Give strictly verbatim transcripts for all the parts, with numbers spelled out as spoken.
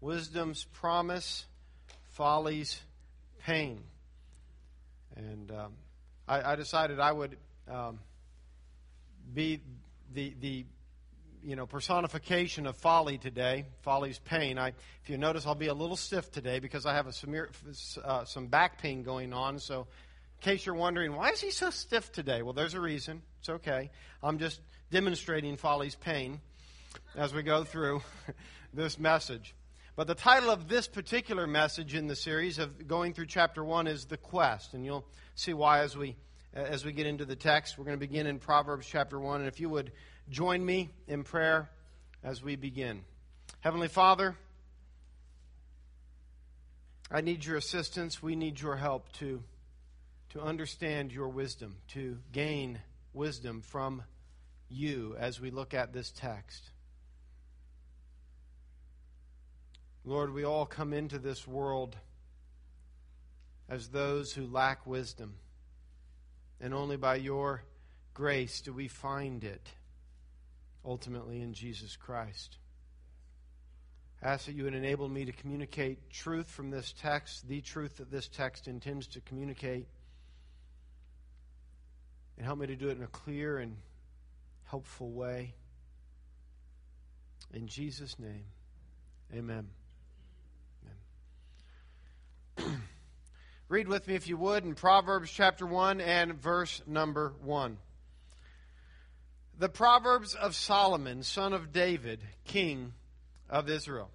Wisdom's promise, folly's pain. And um, I, I decided I would um, be the the you know personification of folly today. Folly's pain. I, if you notice, I'll be a little stiff today because I have a some, uh, some back pain going on. So, in case you're wondering, why is he so stiff today? Well, there's a reason. It's okay. I'm just demonstrating folly's pain as we go through this message. But the title of this particular message in the series of going through chapter one is The Quest. And you'll see why as we as we get into the text. We're going to begin in Proverbs chapter one. And if you would join me in prayer as we begin. Heavenly Father, I need your assistance. We need your help to, to understand your wisdom, to gain wisdom from you as we look at this text. Lord, we all come into this world as those who lack wisdom. And only by your grace do we find it, ultimately in Jesus Christ. I ask that you would enable me to communicate truth from this text, the truth that this text intends to communicate, and help me to do it in a clear and helpful way. In Jesus' name, amen. Read with me, if you would, in Proverbs chapter one and verse number one. The Proverbs of Solomon, son of David, king of Israel.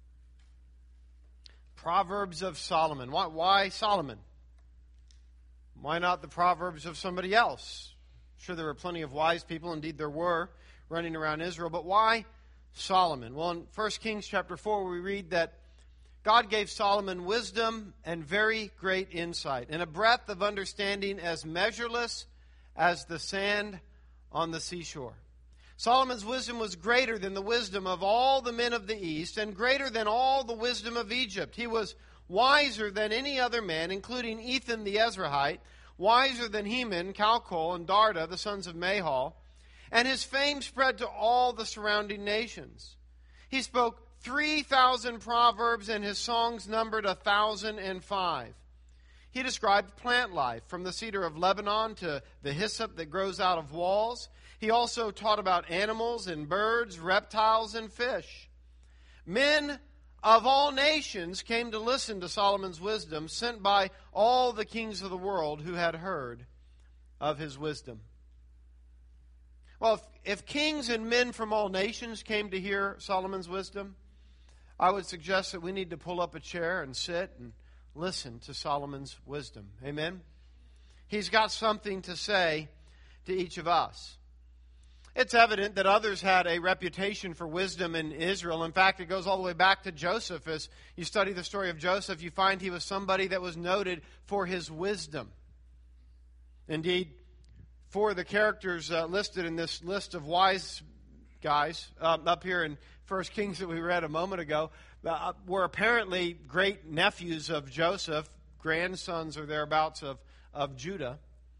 Proverbs of Solomon. Why, why Solomon? Why not the Proverbs of somebody else? Sure, there were plenty of wise people. Indeed, there were running around Israel. But why Solomon? Well, in First Kings chapter four, we read that God gave Solomon wisdom and very great insight, and a breadth of understanding as measureless as the sand on the seashore. Solomon's wisdom was greater than the wisdom of all the men of the East, and greater than all the wisdom of Egypt. He was wiser than any other man, including Ethan the Ezrahite, wiser than Heman, Calcol, and Darda, the sons of Mahal, and his fame spread to all the surrounding nations. He spoke three thousand proverbs, and his songs numbered a thousand and five. He described plant life, from the cedar of Lebanon to the hyssop that grows out of walls. He also taught about animals and birds, reptiles and fish. Men of all nations came to listen to Solomon's wisdom, sent by all the kings of the world who had heard of his wisdom. Well, if, if kings and men from all nations came to hear Solomon's wisdom, I would suggest that we need to pull up a chair and sit and listen to Solomon's wisdom. Amen? He's got something to say to each of us. It's evident that others had a reputation for wisdom in Israel. In fact, it goes all the way back to Joseph. As you study the story of Joseph, you find he was somebody that was noted for his wisdom. Indeed, four of the characters uh, listed in this list of wise guys um, up here in First Kings that we read a moment ago uh, were apparently great nephews of Joseph, grandsons or thereabouts of, of Judah.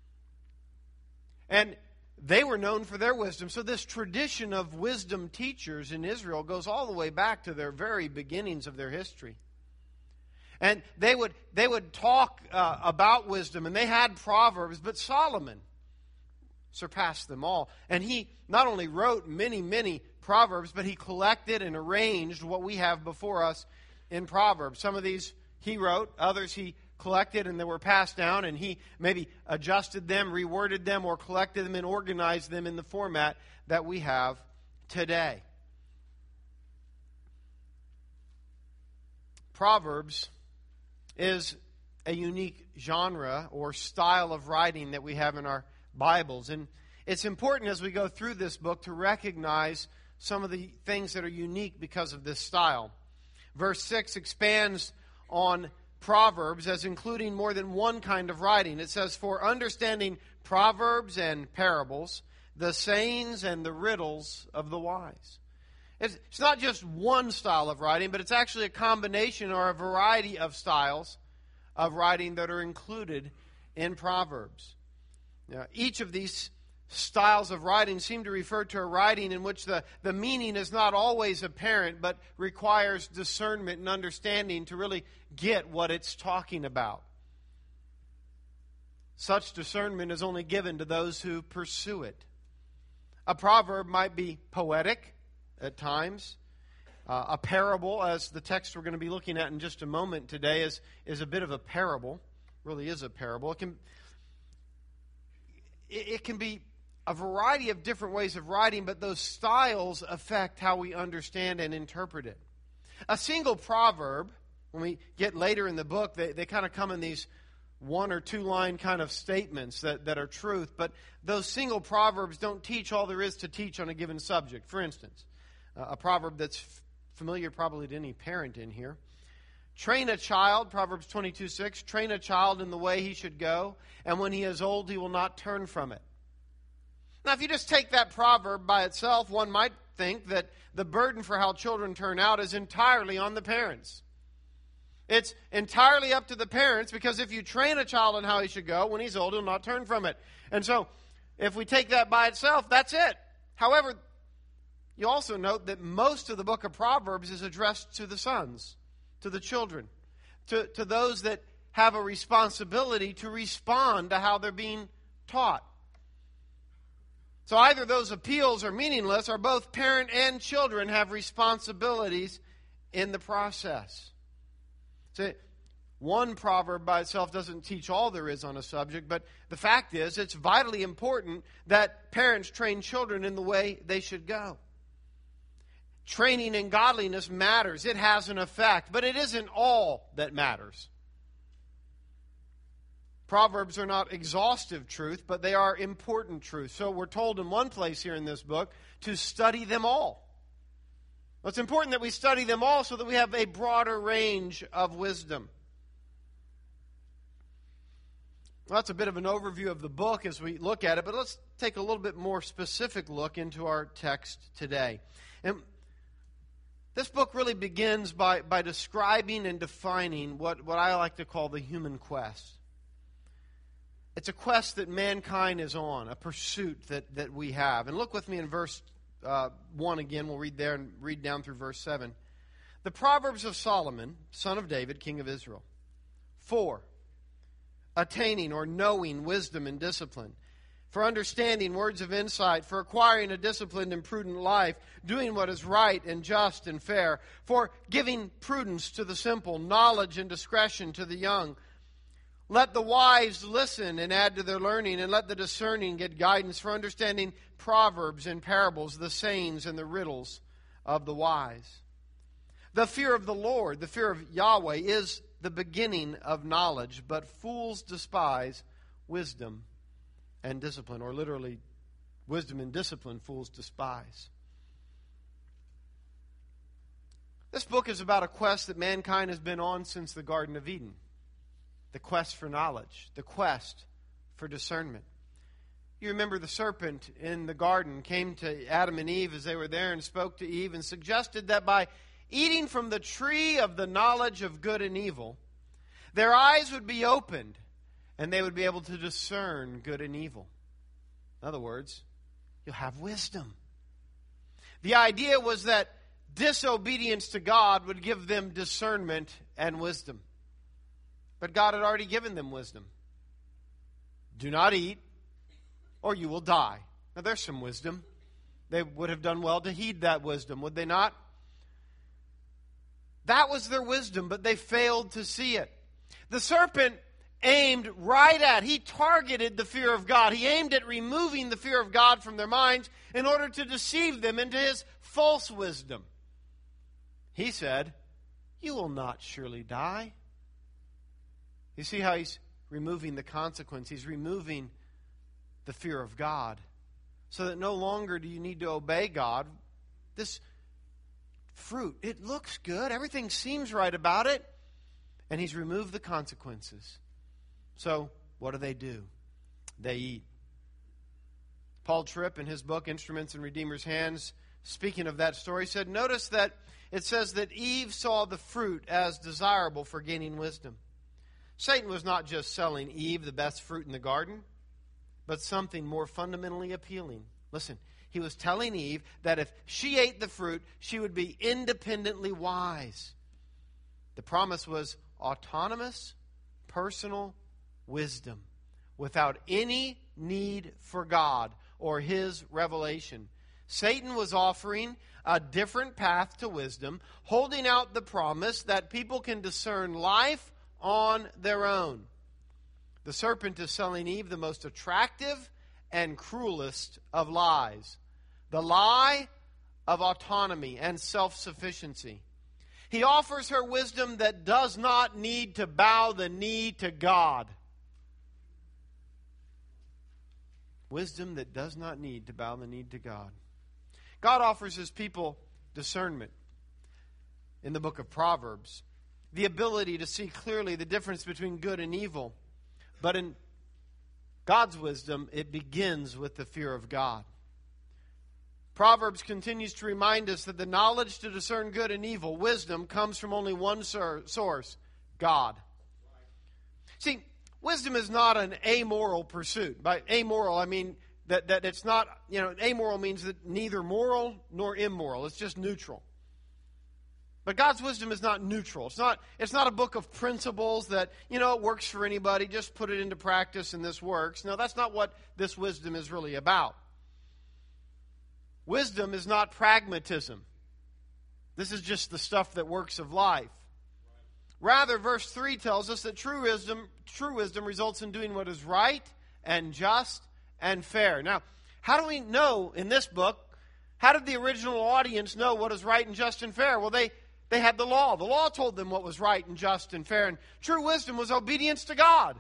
And they were known for their wisdom. So this tradition of wisdom teachers in Israel goes all the way back to their very beginnings of their history. And they would they would talk uh, about wisdom, and they had proverbs, but Solomon surpassed them all. And he not only wrote many, many proverbs, but he collected and arranged what we have before us in Proverbs. Some of these he wrote, others he collected and they were passed down, and he maybe adjusted them, reworded them, or collected them and organized them in the format that we have today. Proverbs is a unique genre or style of writing that we have in our Bibles. And it's important as we go through this book to recognize some of the things that are unique because of this style. Verse six expands on Proverbs as including more than one kind of writing. It says, for understanding proverbs and parables, the sayings and the riddles of the wise. It's, it's not just one style of writing, but it's actually a combination or a variety of styles of writing that are included in Proverbs. Now, each of these styles of writing seem to refer to a writing in which the, the meaning is not always apparent, but requires discernment and understanding to really get what it's talking about. Such discernment is only given to those who pursue it. A proverb might be poetic at times. Uh, a parable, as the text we're going to be looking at in just a moment today, is, is a bit of a parable. Really is a parable. It can, it, it can be a variety of different ways of writing, but those styles affect how we understand and interpret it. A single proverb, when we get later in the book, they, they kind of come in these one or two line kind of statements that, that are truth, but those single proverbs don't teach all there is to teach on a given subject. For instance, uh, a proverb that's f- familiar probably to any parent in here. Train a child, Proverbs twenty-two six, train a child in the way he should go, and when he is old he will not turn from it. Now, if you just take that proverb by itself, one might think that the burden for how children turn out is entirely on the parents. It's entirely up to the parents, because if you train a child on how he should go, when he's old, he'll not turn from it. And so, if we take that by itself, that's it. However, you also note that most of the book of Proverbs is addressed to the sons, to the children, to, to those that have a responsibility to respond to how they're being taught. So either those appeals are meaningless, or both parent and children have responsibilities in the process. So one proverb by itself doesn't teach all there is on a subject, but the fact is it's vitally important that parents train children in the way they should go. Training in godliness matters. It has an effect, but it isn't all that matters. Proverbs are not exhaustive truth, but they are important truth. So we're told in one place here in this book to study them all. Well, it's important that we study them all so that we have a broader range of wisdom. Well, that's a bit of an overview of the book as we look at it, but let's take a little bit more specific look into our text today. And this book really begins by, by describing and defining what, what I like to call the human quest. It's a quest that mankind is on, a pursuit that, that we have. And look with me in verse uh, one again. We'll read there and read down through verse seven. The Proverbs of Solomon, son of David, king of Israel. For attaining or knowing wisdom and discipline, for understanding words of insight, for acquiring a disciplined and prudent life, doing what is right and just and fair, for giving prudence to the simple, knowledge and discretion to the young. Let the wise listen and add to their learning, and let the discerning get guidance for understanding proverbs and parables, the sayings and the riddles of the wise. The fear of the Lord, the fear of Yahweh, is the beginning of knowledge, but fools despise wisdom and discipline, or literally, wisdom and discipline fools despise. This book is about a quest that mankind has been on since the Garden of Eden. The quest for knowledge, the quest for discernment. You remember the serpent in the garden came to Adam and Eve as they were there and spoke to Eve and suggested that by eating from the tree of the knowledge of good and evil, their eyes would be opened and they would be able to discern good and evil. In other words, you'll have wisdom. The idea was that disobedience to God would give them discernment and wisdom. But God had already given them wisdom. Do not eat, or you will die. Now there's some wisdom. They would have done well to heed that wisdom, would they not? That was their wisdom, but they failed to see it. The serpent aimed right at, he targeted the fear of God. He aimed at removing the fear of God from their minds in order to deceive them into his false wisdom. He said, "You will not surely die." You see how he's removing the consequence. He's removing the fear of God so that no longer do you need to obey God. This fruit, it looks good. Everything seems right about it. And he's removed the consequences. So what do they do? They eat. Paul Tripp, in his book, Instruments in Redeemer's Hands, speaking of that story, said, notice that it says that Eve saw the fruit as desirable for gaining wisdom. Satan was not just selling Eve the best fruit in the garden. but something more fundamentally appealing. Listen, he was telling Eve that if she ate the fruit, she would be independently wise. The promise was autonomous, personal wisdom without any need for God or His revelation. Satan was offering a different path to wisdom, holding out the promise that people can discern life on their own. The serpent is selling Eve the most attractive and cruelest of lies. The lie of autonomy and self-sufficiency. He offers her wisdom that does not need to bow the knee to God. Wisdom that does not need to bow the knee to God. God offers His people discernment in the book of Proverbs. The ability to see clearly the difference between good and evil. But in God's wisdom, it begins with the fear of God. Proverbs continues to remind us that the knowledge to discern good and evil, wisdom, comes from only one source, God. See, wisdom is not an amoral pursuit. By amoral, I mean that, that it's not, you know, amoral means that neither moral nor immoral. It's just neutral. But God's wisdom is not neutral. It's not, it's not a book of principles that, you know, it works for anybody. Just put it into practice and this works. No, that's not what this wisdom is really about. Wisdom is not pragmatism. This is just the stuff that works of life. Rather, verse three tells us that true wisdom, true wisdom results in doing what is right and just and fair. Now, how do we know in this book, how did the original audience know what is right and just and fair? Well, they, they had the law. The law told them what was right and just and fair. And true wisdom was obedience to God.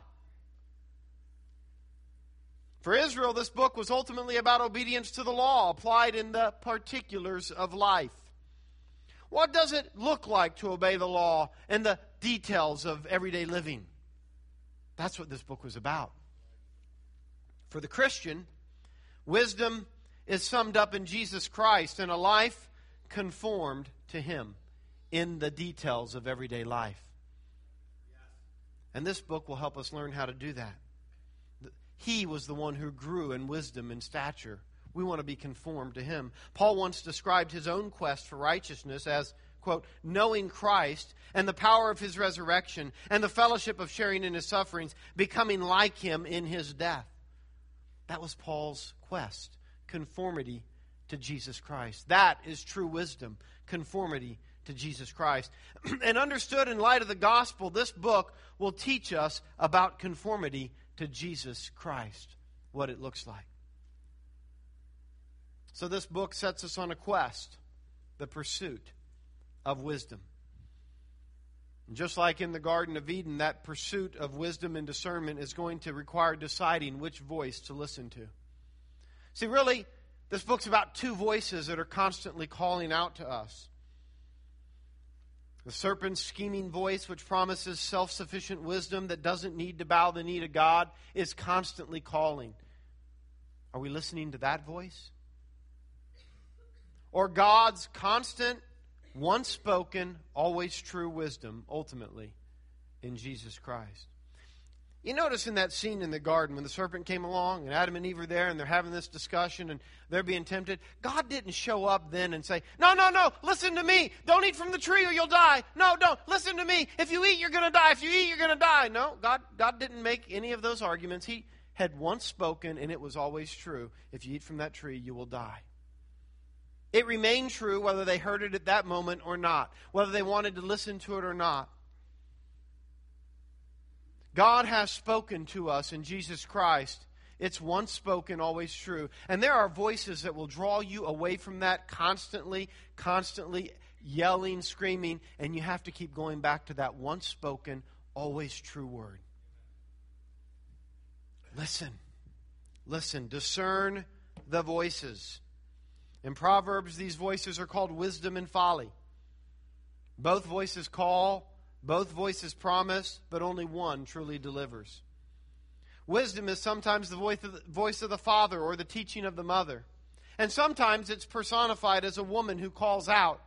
For Israel, this book was ultimately about obedience to the law applied in the particulars of life. What does it look like to obey the law and the details of everyday living? That's what this book was about. For the Christian, wisdom is summed up in Jesus Christ and a life conformed to Him in the details of everyday life. And this book will help us learn how to do that. He was the one who grew in wisdom and stature. We want to be conformed to Him. Paul once described his own quest for righteousness as, quote, knowing Christ and the power of His resurrection and the fellowship of sharing in His sufferings, becoming like Him in His death. That was Paul's quest, conformity to Jesus Christ. That is true wisdom, conformity to Jesus Christ. And understood in light of the gospel, this book will teach us about conformity to Jesus Christ, what it looks like. So this book sets us on a quest, the pursuit of wisdom. And just like in the Garden of Eden, that pursuit of wisdom and discernment is going to require deciding which voice to listen to. See, really, this book's about two voices that are constantly calling out to us. The serpent's scheming voice, which promises self-sufficient wisdom that doesn't need to bow the knee to God, is constantly calling. Are we listening to that voice? Or God's constant, once spoken, always true wisdom, ultimately, in Jesus Christ. You notice in that scene in the garden when the serpent came along and Adam and Eve are there and they're having this discussion and they're being tempted. God didn't show up then and say, no, no, no, listen to me. Don't eat from the tree or you'll die. No, don't. Listen to me. If you eat, you're going to die. If you eat, you're going to die. No, God, God didn't make any of those arguments. He had once spoken and it was always true. If you eat from that tree, you will die. It remained true whether they heard it at that moment or not, whether they wanted to listen to it or not. God has spoken to us in Jesus Christ. It's once spoken, always true. And there are voices that will draw you away from that constantly, constantly yelling, screaming, and you have to keep going back to that once spoken, always true word. Listen. Listen. Discern the voices. In Proverbs, these voices are called wisdom and folly. Both voices call. Both voices promise, but only one truly delivers. Wisdom is sometimes the voice of the, voice of the father or the teaching of the mother. And sometimes it's personified as a woman who calls out.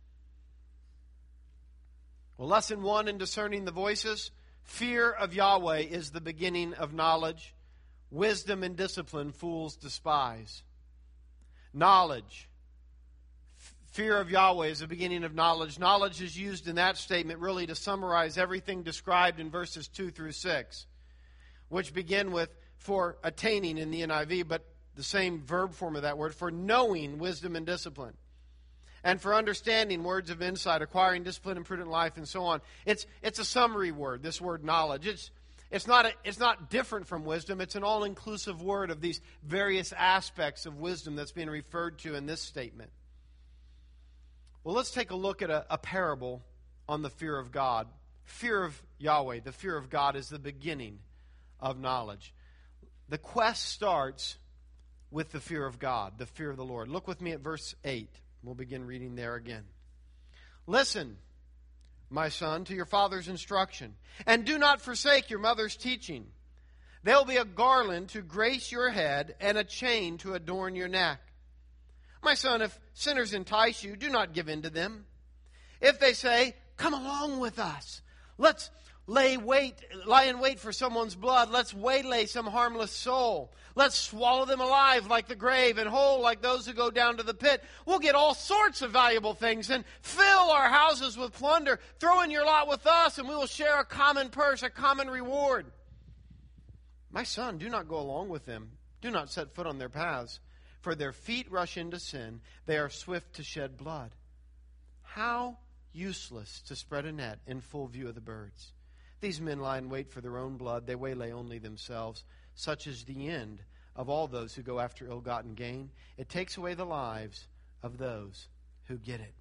Well, lesson one in discerning the voices, fear of Yahweh is the beginning of knowledge. wisdom and discipline fools despise. Knowledge. Fear of Yahweh is the beginning of knowledge. Knowledge is used in that statement really to summarize everything described in verses two through six, which begin with for attaining in the N I V, but the same verb form of that word, for knowing wisdom and discipline. And for understanding, words of insight, acquiring discipline and prudent life, and so on. It's it's a summary word, this word knowledge. It's it's not a, it's not different from wisdom. It's an all-inclusive word of these various aspects of wisdom that's being referred to in this statement. Well, let's take a look at a, a parable on the fear of God. Fear of Yahweh, the fear of God, is the beginning of knowledge. The quest starts with the fear of God, the fear of the Lord. Look with me at verse eight. We'll begin reading there again. Listen, my son, to your father's instruction, and do not forsake your mother's teaching. There will be a garland to grace your head and a chain to adorn your neck. My son, if sinners entice you, do not give in to them. If they say, come along with us, let's lay wait, lie in wait for someone's blood, let's waylay some harmless soul, let's swallow them alive like the grave and whole like those who go down to the pit, we'll get all sorts of valuable things and fill our houses with plunder. Throw in your lot with us and we will share a common purse, a common reward. My son, do not go along with them. Do not set foot on their paths. For their feet rush into sin. They are swift to shed blood. How useless to spread a net in full view of the birds. These men lie in wait for their own blood. They waylay only themselves. Such is the end of all those who go after ill-gotten gain. It takes away the lives of those who get it.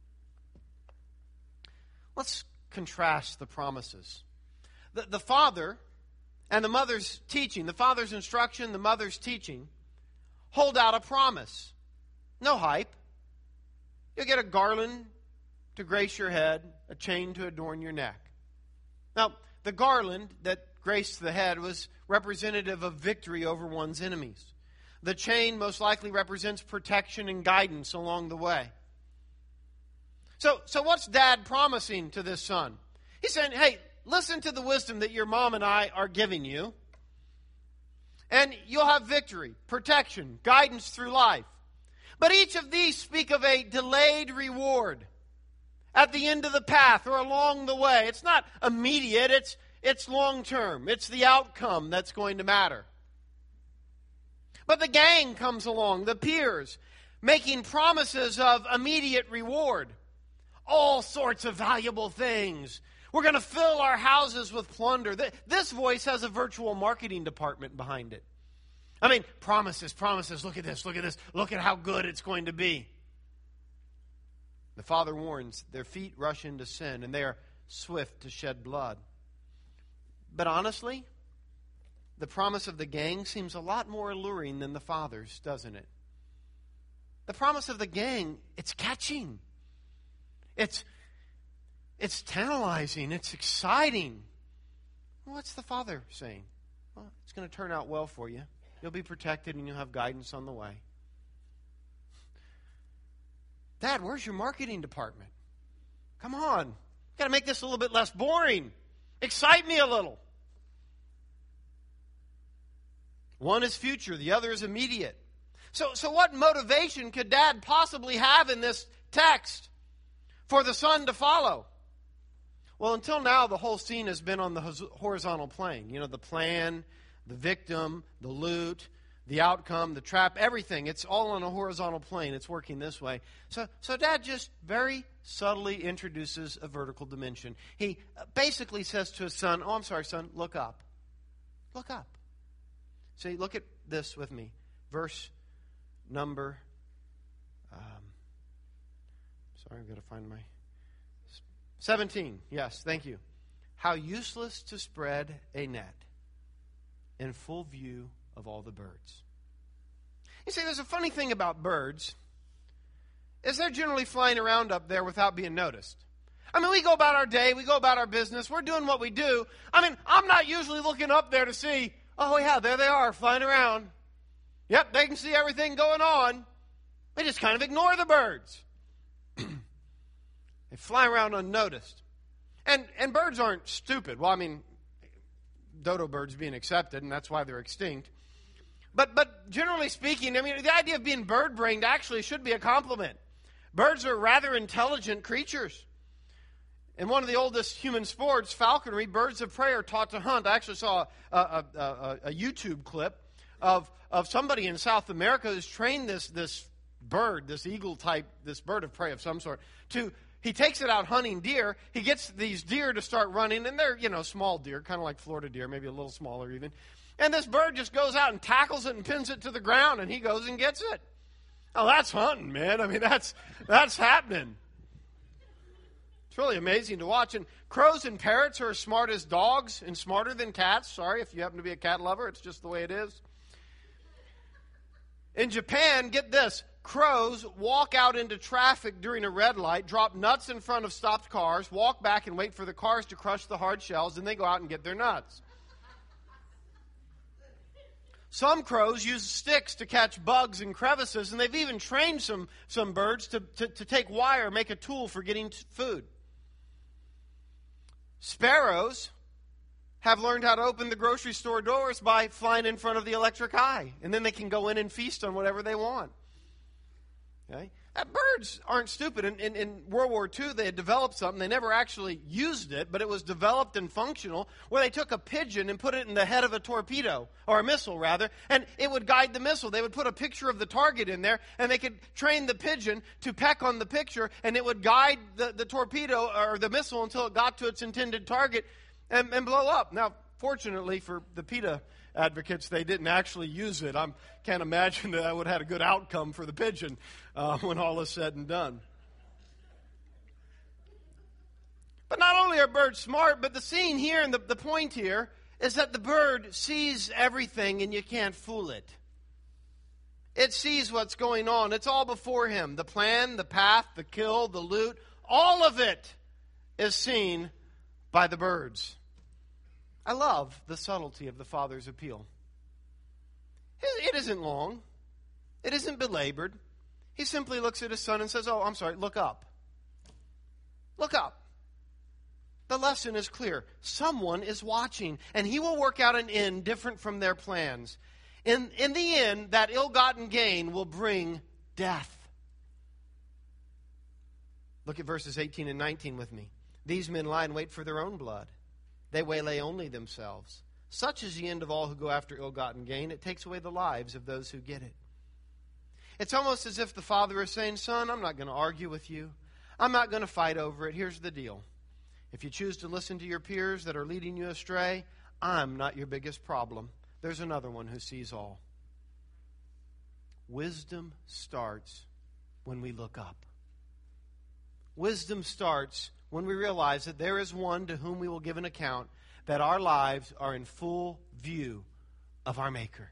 Let's contrast the promises. The, the father and the mother's teaching, the father's instruction, the mother's teaching, hold out a promise. No hype. You'll get a garland to grace your head, a chain to adorn your neck. Now, the garland that graced the head was representative of victory over one's enemies. The chain most likely represents protection and guidance along the way. So, so what's Dad promising to this son? He's saying, hey, listen to the wisdom that your mom and I are giving you. And you'll have victory, protection, guidance through life. But each of these speak of a delayed reward at the end of the path or along the way. It's not immediate, it's, it's long-term. It's the outcome that's going to matter. But the gang comes along, the peers, making promises of immediate reward. All sorts of valuable things. We're going to fill our houses with plunder. This voice has a virtual marketing department behind it. I mean, promises, promises. Look at this, look at this. Look at how good it's going to be. The father warns, their feet rush into sin, and they are swift to shed blood. But honestly, the promise of the gang seems a lot more alluring than the father's, doesn't it? The promise of the gang, it's catching. It's It's tantalizing. It's exciting. What's the father saying? Well, it's going to turn out well for you. You'll be protected and you'll have guidance on the way. Dad, where's your marketing department? Come on. You've got to make this a little bit less boring. Excite me a little. One is future. The other is immediate. So, so what motivation could Dad possibly have in this text for the son to follow? Well, until now, the whole scene has been on the horizontal plane. You know, the plan, the victim, the loot, the outcome, the trap, everything. It's all on a horizontal plane. It's working this way. So, so Dad just very subtly introduces a vertical dimension. He basically says to his son, oh, I'm sorry, son, look up. Look up. See, look at this with me. Verse number, um, sorry, I've got to find my... seventeen, yes, thank you. How useless to spread a net in full view of all the birds. You see, there's a funny thing about birds, is they're generally flying around up there without being noticed. I mean, we go about our day, we go about our business, we're doing what we do. I mean, I'm not usually looking up there to see, oh yeah, there they are, flying around. Yep, they can see everything going on. They just kind of ignore the birds. They fly around unnoticed. And and birds aren't stupid. Well, I mean, dodo birds being accepted, and that's why they're extinct. But but generally speaking, I mean, the idea of being bird-brained actually should be a compliment. Birds are rather intelligent creatures. In one of the oldest human sports, falconry, birds of prey are taught to hunt. I actually saw a, a, a, a YouTube clip of, of somebody in South America who's trained this, this bird, this eagle type, this bird of prey of some sort, to, he takes it out hunting deer. He gets these deer to start running, and they're, you know, small deer, kind of like Florida deer, maybe a little smaller even. And this bird just goes out and tackles it and pins it to the ground, and he goes and gets it. Oh, that's hunting, man. I mean, that's that's happening. It's really amazing to watch. And crows and parrots are as smart as dogs and smarter than cats. Sorry if you happen to be a cat lover. It's just the way it is. In Japan, get this, crows walk out into traffic during a red light, drop nuts in front of stopped cars, walk back and wait for the cars to crush the hard shells, and they go out and get their nuts. Some crows use sticks to catch bugs in crevices, and they've even trained some, some birds to, to, to take wire, make a tool for getting t- food. Sparrows have learned how to open the grocery store doors by flying in front of the electric eye, and then they can go in and feast on whatever they want. Okay? Uh, birds aren't stupid. In, in, in World War Two, they had developed something. They never actually used it, but it was developed and functional, where they took a pigeon and put it in the head of a torpedo, or a missile, rather, and it would guide the missile. They would put a picture of the target in there, and they could train the pigeon to peck on the picture, and it would guide the, the torpedo or the missile until it got to its intended target and, and blow up. Now, fortunately for the PETA advocates, they didn't actually use it. I can't imagine that that would have had a good outcome for the pigeon uh, when all is said and done. But not only are birds smart, but the scene here and the, the point here is that the bird sees everything and you can't fool it. It sees what's going on. It's all before him. The plan, the path, the kill, the loot, all of it is seen by the birds. I love the subtlety of the Father's appeal. It isn't long. It isn't belabored. He simply looks at his son and says, oh, I'm sorry, look up. Look up. The lesson is clear. Someone is watching, and he will work out an end different from their plans. In, in the end, that ill-gotten gain will bring death. Look at verses eighteen and nineteen with me. These men lie in wait for their own blood. They waylay only themselves. Such is the end of all who go after ill-gotten gain. It takes away the lives of those who get it. It's almost as if the father is saying, son, I'm not going to argue with you. I'm not going to fight over it. Here's the deal. If you choose to listen to your peers that are leading you astray, I'm not your biggest problem. There's another one who sees all. Wisdom starts when we look up. Wisdom starts when we realize that there is one to whom we will give an account, that our lives are in full view of our Maker.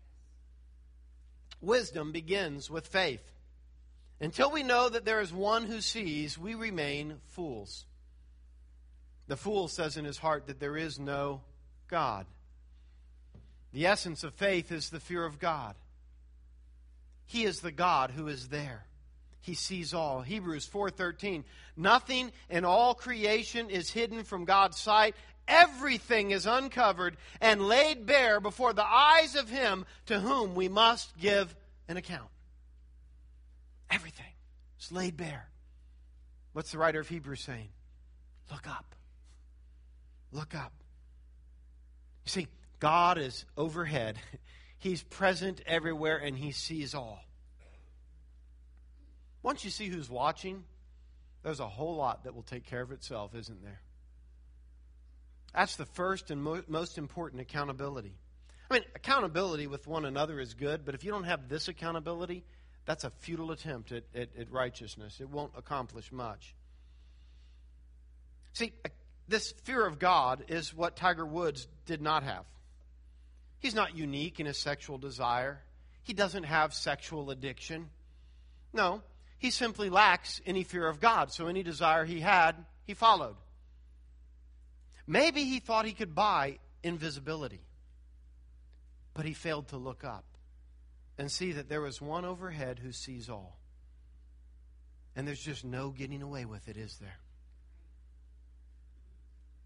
Wisdom begins with faith. Until we know that there is one who sees, we remain fools. The fool says in his heart that there is no God. The essence of faith is the fear of God. He is the God who is there. He sees all. Hebrews four thirteen. Nothing in all creation is hidden from God's sight. Everything is uncovered and laid bare before the eyes of him to whom we must give an account. Everything is laid bare. What's the writer of Hebrews saying? Look up. Look up. You see, God is overhead. He's present everywhere and he sees all. Once you see who's watching, there's a whole lot that will take care of itself, isn't there? That's the first and mo- most important accountability. I mean, accountability with one another is good, but if you don't have this accountability, that's a futile attempt at, at, at righteousness. It won't accomplish much. See, this fear of God is what Tiger Woods did not have. He's not unique in his sexual desire. He doesn't have sexual addiction. No. He simply lacks any fear of God, so any desire he had, he followed. Maybe he thought he could buy invisibility, but he failed to look up and see that there was one overhead who sees all. And there's just no getting away with it, is there?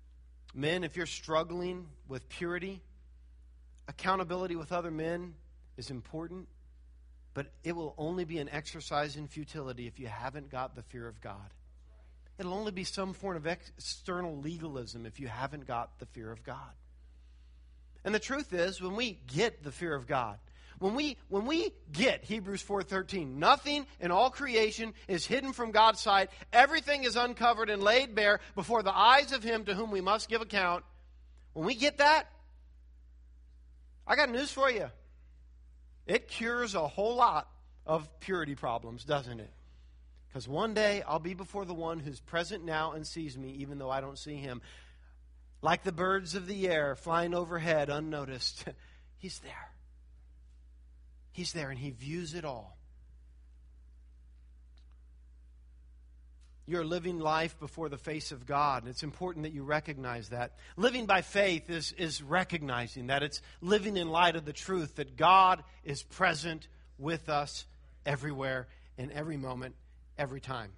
Men, if you're struggling with purity, accountability with other men is important, but it will only be an exercise in futility if you haven't got the fear of God. It'll only be some form of external legalism if you haven't got the fear of God. And the truth is, when we get the fear of God, when we when we get Hebrews four thirteen, nothing in all creation is hidden from God's sight. Everything is uncovered and laid bare before the eyes of Him to whom we must give account. When we get that, I got news for you. It cures a whole lot of purity problems, doesn't it? Because one day I'll be before the one who's present now and sees me, even though I don't see Him. Like the birds of the air flying overhead unnoticed. He's there. He's there and He views it all. You're living life before the face of God, and it's important that you recognize that. Living by faith is, is recognizing that. It's living in light of the truth that God is present with us everywhere, in every moment, every time.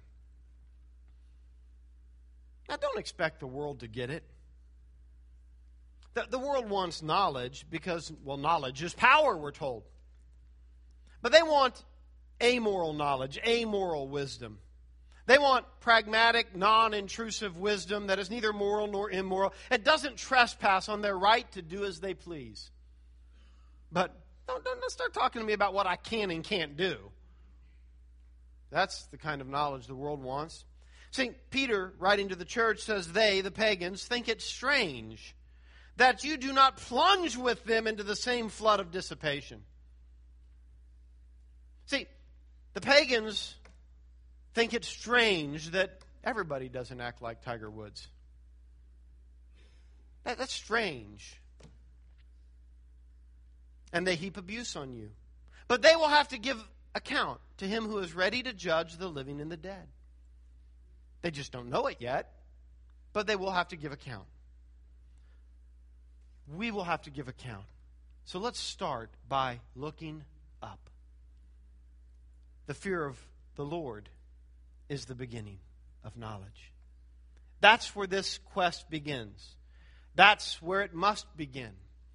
Now, don't expect the world to get it. The, the world wants knowledge because, well, knowledge is power, we're told. But they want amoral knowledge, amoral wisdom. They want pragmatic, non-intrusive wisdom that is neither moral nor immoral. It doesn't trespass on their right to do as they please. But don't, don't start talking to me about what I can and can't do. That's the kind of knowledge the world wants. Saint Peter, writing to the church, says they, the pagans, think it strange that you do not plunge with them into the same flood of dissipation. See, the pagans think it's strange that everybody doesn't act like Tiger Woods. That, that's strange. And they heap abuse on you. But they will have to give account to Him who is ready to judge the living and the dead. They just don't know it yet, but they will have to give account. We will have to give account. So let's start by looking up. The fear of the Lord is the beginning of knowledge. That's where this quest begins. That's where it must begin.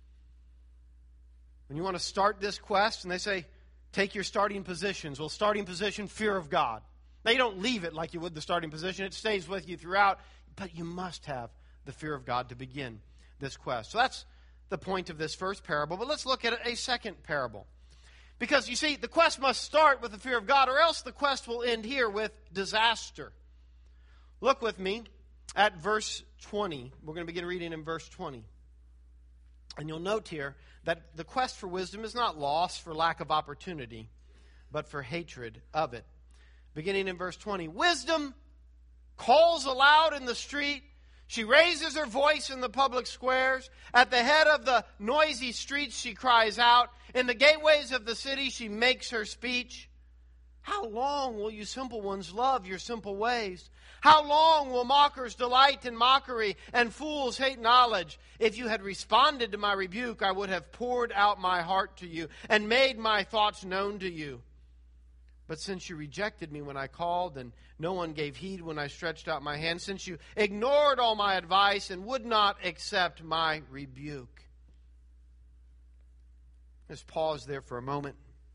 When you want to start this quest, and they say, take your starting positions. Well, starting position, fear of God. Now, you don't leave it like you would the starting position. It stays with you throughout. But you must have the fear of God to begin this quest. So that's the point of this first parable. But let's look at a second parable. Because, you see, the quest must start with the fear of God, or else the quest will end here with disaster. Look with me at verse twenty. We're going to begin reading in verse twenty. And you'll note here that the quest for wisdom is not lost for lack of opportunity, but for hatred of it. Beginning in verse twenty. Wisdom calls aloud in the street. She raises her voice in the public squares. At the head of the noisy streets she cries out. In the gateways of the city she makes her speech. How long will you simple ones love your simple ways? How long will mockers delight in mockery and fools hate knowledge? If you had responded to my rebuke, I would have poured out my heart to you and made my thoughts known to you. But since you rejected me when I called and no one gave heed when I stretched out my hand, since you ignored all my advice and would not accept my rebuke. Let's pause there for a moment.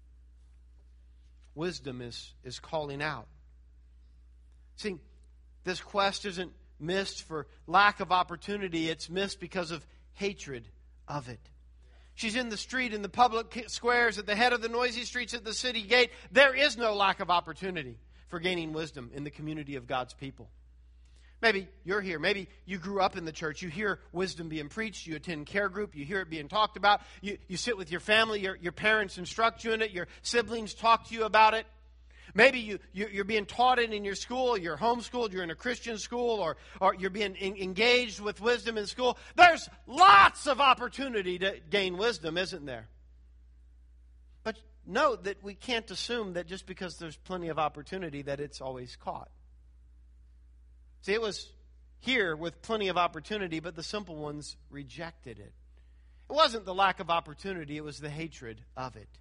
Wisdom is, is calling out. See, this quest isn't missed for lack of opportunity. It's missed because of hatred of it. She's in the street, in the public squares, at the head of the noisy streets at the city gate. There is no lack of opportunity for gaining wisdom in the community of God's people. Maybe you're here. Maybe you grew up in the church. You hear wisdom being preached. You attend care group. You hear it being talked about. You, you sit with your family. Your, your parents instruct you in it. Your siblings talk to you about it. Maybe you, you, you're being taught it in your school. You're homeschooled. You're in a Christian school. Or, or you're being in, engaged with wisdom in school. There's lots of opportunity to gain wisdom, isn't there? But note that we can't assume that just because there's plenty of opportunity that it's always caught. See, it was here with plenty of opportunity, but the simple ones rejected it. It wasn't the lack of opportunity, it was the hatred of it.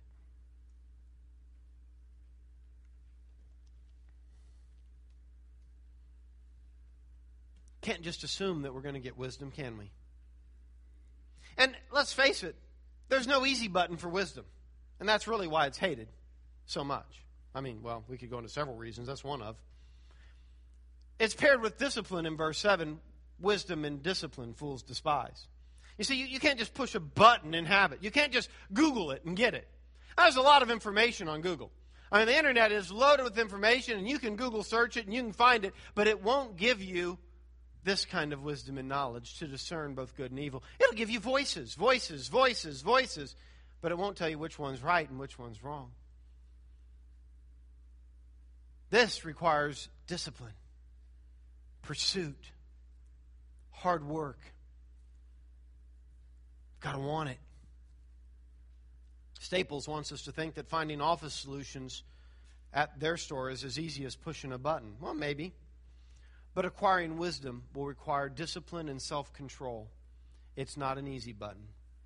Can't just assume that we're going to get wisdom, can we? And let's face it, there's no easy button for wisdom. And that's really why it's hated so much. I mean, well, we could go into several reasons. That's one of. It's paired with discipline in verse seven. Wisdom and discipline fools despise. You see, you, you can't just push a button and have it. You can't just Google it and get it. There's a lot of information on Google. I mean, the internet is loaded with information, and you can Google search it, and you can find it, but it won't give you this kind of wisdom and knowledge to discern both good and evil. It'll give you voices, voices, voices, voices, but it won't tell you which one's right and which one's wrong. This requires discipline, pursuit, hard work. Got to want it. Staples wants us to think that finding office solutions at their store is as easy as pushing a button. Well, maybe. But acquiring wisdom will require discipline and self-control. It's not an easy button.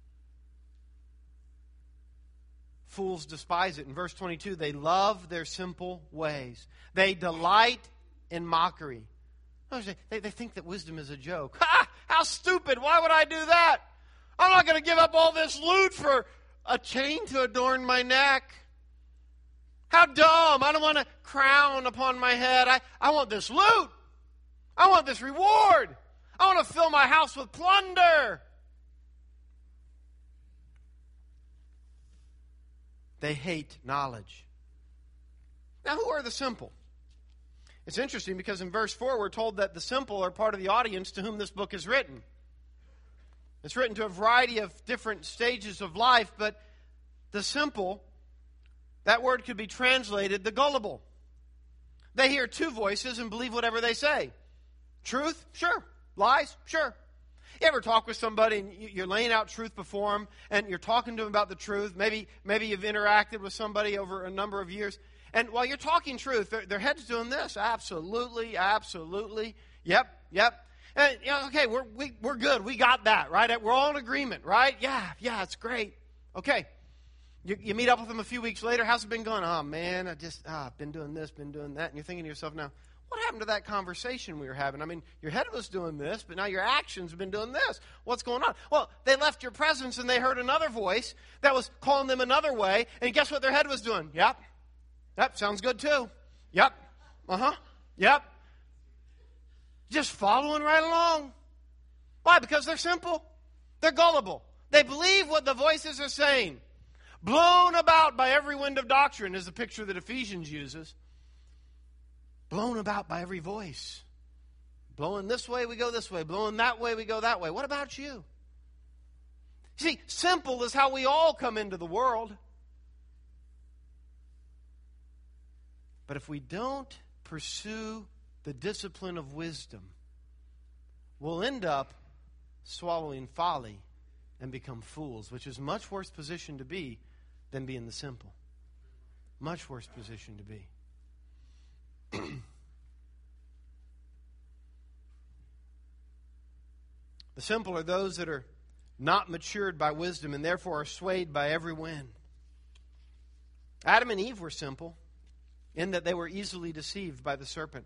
Fools despise it. In verse twenty-two, they love their simple ways. They delight in mockery. They, they think that wisdom is a joke. Ha! How stupid! Why would I do that? I'm not going to give up all this loot for a chain to adorn my neck. How dumb. I don't want a crown upon my head. I, I want this loot. I want this reward. I want to fill my house with plunder. They hate knowledge. Now, who are the simple? It's interesting because in verse four we're told that the simple are part of the audience to whom this book is written. It's written to a variety of different stages of life, but the simple, that word could be translated the gullible. They hear two voices and believe whatever they say. Truth? Sure. Lies? Sure. You ever talk with somebody and you're laying out truth before them and you're talking to them about the truth? Maybe, maybe you've interacted with somebody over a number of years. And while you're talking truth, their, their head's doing this. Absolutely, absolutely. Yep, yep. And, you know, okay, we're we, we're good. We got that, right? We're all in agreement, right? Yeah, yeah, it's great. Okay. You, you meet up with them a few weeks later. How's it been going? Oh, man, I just, ah, been doing this, been doing that. And you're thinking to yourself now, what happened to that conversation we were having? I mean, your head was doing this, but now your actions have been doing this. What's going on? Well, they left your presence and they heard another voice that was calling them another way. And guess what their head was doing? Yep. Yep, sounds good too. Yep. Uh-huh. Yep. Just following right along. Why? Because they're simple. They're gullible. They believe what the voices are saying. Blown about by every wind of doctrine is the picture that Ephesians uses. Blown about by every voice. Blowing this way, we go this way. Blowing that way, we go that way. What about you? See, simple is how we all come into the world. But if we don't pursue the discipline of wisdom, we'll end up swallowing folly and become fools, which is a much worse position to be than being the simple. Much worse position to be. The simple are those that are not matured by wisdom and therefore are swayed by every wind. Adam and Eve were simple in that they were easily deceived by the serpent.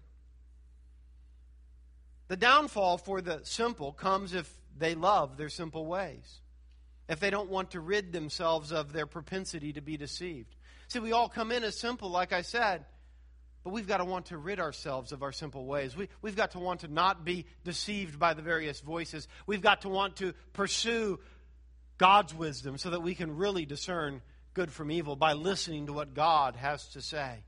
The downfall for the simple comes if they love their simple ways, if they don't want to rid themselves of their propensity to be deceived. See, we all come in as simple, like I said, but we've got to want to rid ourselves of our simple ways. We, we've got to want to not be deceived by the various voices. We've got to want to pursue God's wisdom so that we can really discern good from evil by listening to what God has to say.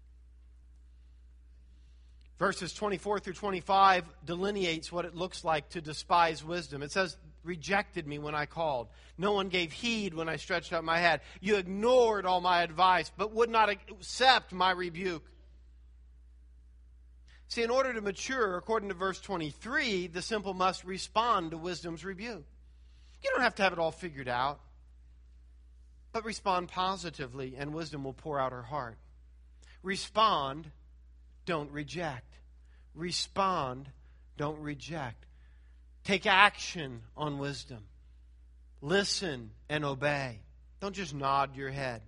Verses twenty-four through twenty-five delineates what it looks like to despise wisdom. It says, rejected me when I called. No one gave heed when I stretched out my hand. You ignored all my advice, but would not accept my rebuke. See, in order to mature, according to verse twenty-three, the simple must respond to wisdom's rebuke. You don't have to have it all figured out, but respond positively, and wisdom will pour out her heart. Respond, don't reject. Respond, don't reject. Take action on wisdom. Listen and obey. Don't just nod your head.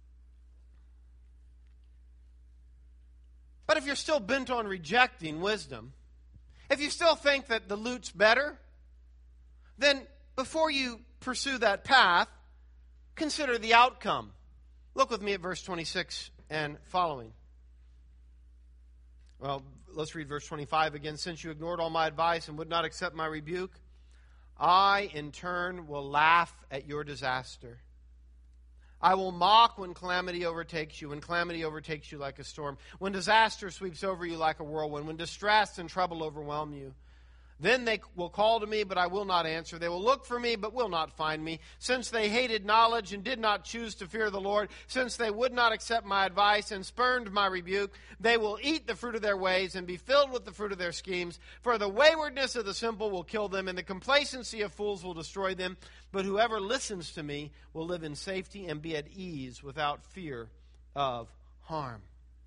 But if you're still bent on rejecting wisdom, if you still think that the loot's better, then before you pursue that path, consider the outcome. Look with me at verse twenty-six and following. Well, let's read verse twenty-five again. Since you ignored all my advice and would not accept my rebuke, I, in turn, will laugh at your disaster. I will mock when calamity overtakes you, when calamity overtakes you like a storm, when disaster sweeps over you like a whirlwind, when distress and trouble overwhelm you. Then they will call to me, but I will not answer. They will look for me, but will not find me. Since they hated knowledge and did not choose to fear the Lord, since they would not accept my advice and spurned my rebuke, they will eat the fruit of their ways and be filled with the fruit of their schemes. For the waywardness of the simple will kill them, and the complacency of fools will destroy them. But whoever listens to me will live in safety and be at ease without fear of harm.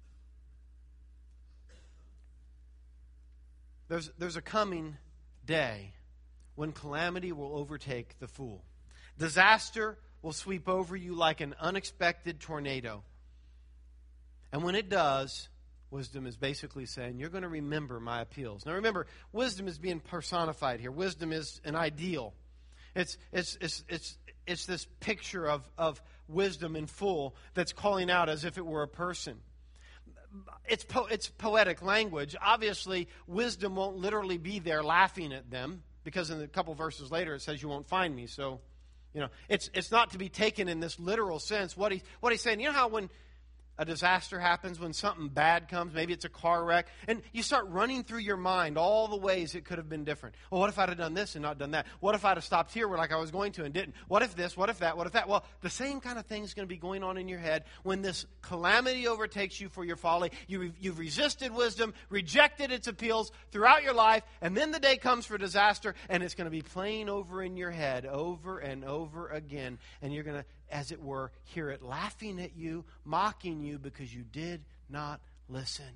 There's, there's a coming day when calamity will overtake the fool. Disaster will sweep over you like an unexpected tornado. And when it does, wisdom is basically saying, you're going to remember my appeals. Now remember, wisdom is being personified here. Wisdom is an ideal. It's, it's, it's, it's, it's this picture of, of wisdom in full that's calling out as if it were a person. It's po- it's poetic language. Obviously, wisdom won't literally be there laughing at them, because in a couple verses later it says you won't find me. So, you know, it's it's not to be taken in this literal sense. What he what he's saying, you know how when a disaster happens, when something bad comes, maybe it's a car wreck, and you start running through your mind all the ways it could have been different. Well, what if I'd have done this and not done that? What if I'd have stopped here where like I was going to and didn't? What if this? What if that? What if that? Well, the same kind of thing is going to be going on in your head when this calamity overtakes you for your folly. You, you've resisted wisdom, rejected its appeals throughout your life, and then the day comes for disaster, and it's going to be playing over in your head over and over again, and you're going to, as it were, hear it laughing at you, mocking you because you did not listen.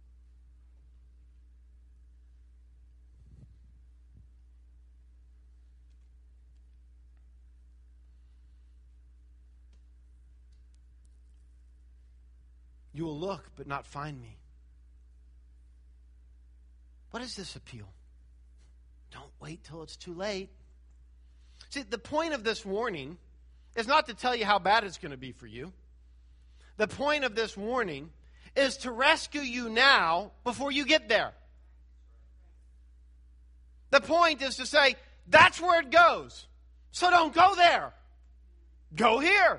You will look but not find me. What is this appeal? Don't wait till it's too late. See, the point of this warning is not to tell you how bad it's going to be for you. The point of this warning is to rescue you now before you get there. The point is to say, that's where it goes. So don't go there. Go here.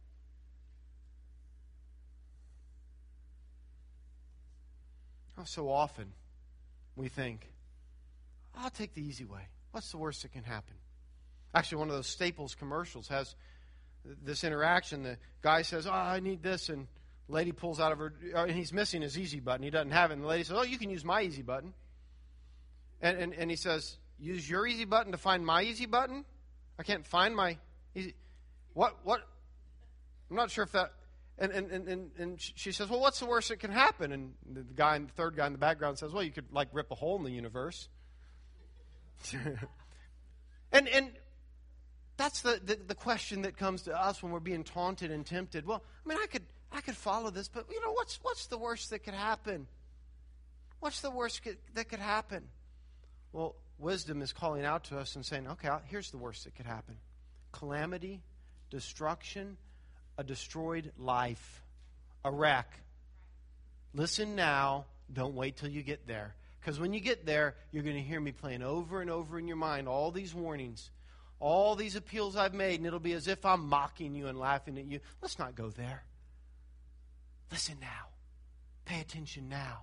Oh, so often we think, I'll take the easy way. What's the worst that can happen? Actually, one of those Staples commercials has this interaction. The guy says, oh, I need this, and the lady pulls out of her, and he's missing his easy button. He doesn't have it, and the lady says, oh, you can use my easy button. And, and, and he says, use your easy button to find my easy button? I can't find my easy... What, what? I'm not sure if that... And, and, and, and she says, well, what's the worst that can happen? And the guy, the third guy in the background says, well, you could, like, rip a hole in the universe. and and that's the, the, the question that comes to us when we're being taunted and tempted. Well, I mean, I could I could follow this, but, you know, what's what's the worst that could happen? What's the worst could, that could happen? Well, wisdom is calling out to us and saying, okay, here's the worst that could happen. Calamity, destruction, a destroyed life, a wreck. Listen now. Don't wait till you get there. Because when you get there, you're going to hear me playing over and over in your mind all these warnings, all these appeals I've made, and it'll be as if I'm mocking you and laughing at you. Let's not go there. Listen now. Pay attention now.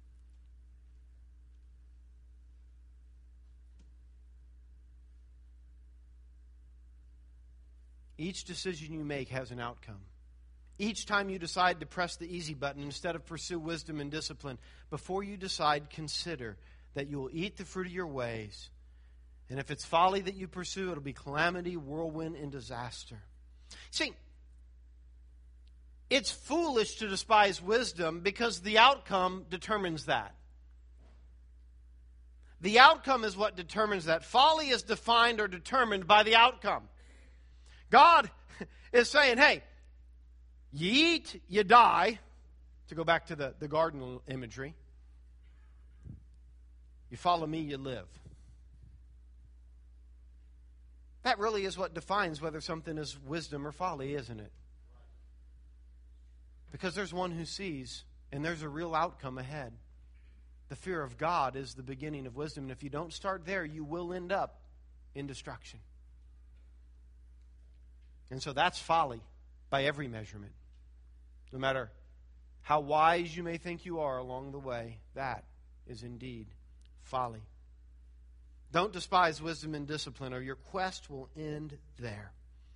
Each decision you make has an outcome. Each time you decide to press the easy button instead of pursue wisdom and discipline, before you decide, consider that you will eat the fruit of your ways. And if it's folly that you pursue, it'll be calamity, whirlwind, and disaster. See, it's foolish to despise wisdom because the outcome determines that. The outcome is what determines that. Folly is defined or determined by the outcome. God is saying, hey, you eat, you die, to go back to the, the garden imagery. You follow me, you live. That really is what defines whether something is wisdom or folly, isn't it? Because there's one who sees, and there's a real outcome ahead. The fear of God is the beginning of wisdom, and if you don't start there, you will end up in destruction. And so that's folly by every measurement. No matter how wise you may think you are along the way, that is indeed folly. Don't despise wisdom and discipline, or your quest will end there.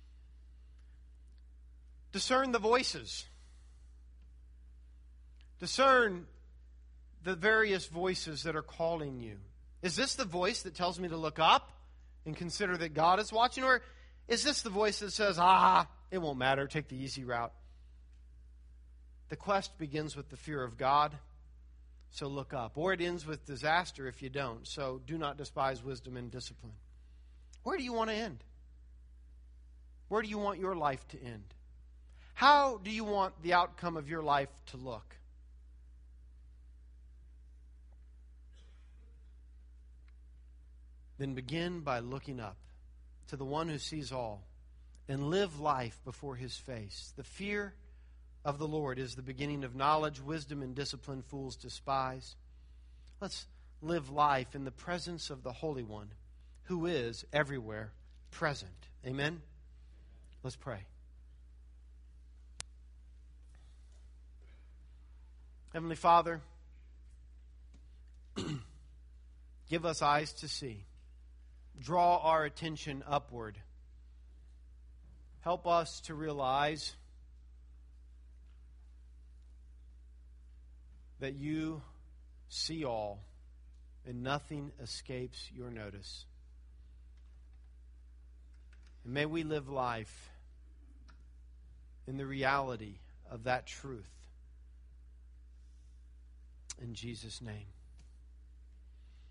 Discern the voices. Discern the various voices that are calling you. Is this the voice that tells me to look up and consider that God is watching? Or is this the voice that says, ah, it won't matter, take the easy route? The quest begins with the fear of God, so look up. Or it ends with disaster if you don't. So do not despise wisdom and discipline. Where do you want to end? Where do you want your life to end? How do you want the outcome of your life to look? Then begin by looking up to the one who sees all and live life before his face. The fear of the Lord is the beginning of knowledge. Wisdom and discipline fools despise. Let's live life in the presence of the Holy One who is everywhere present. Amen? Let's pray. Heavenly Father, give us eyes to see. Draw our attention upward. Help us to realize that you see all and nothing escapes your notice. And may we live life in the reality of that truth. In Jesus' name.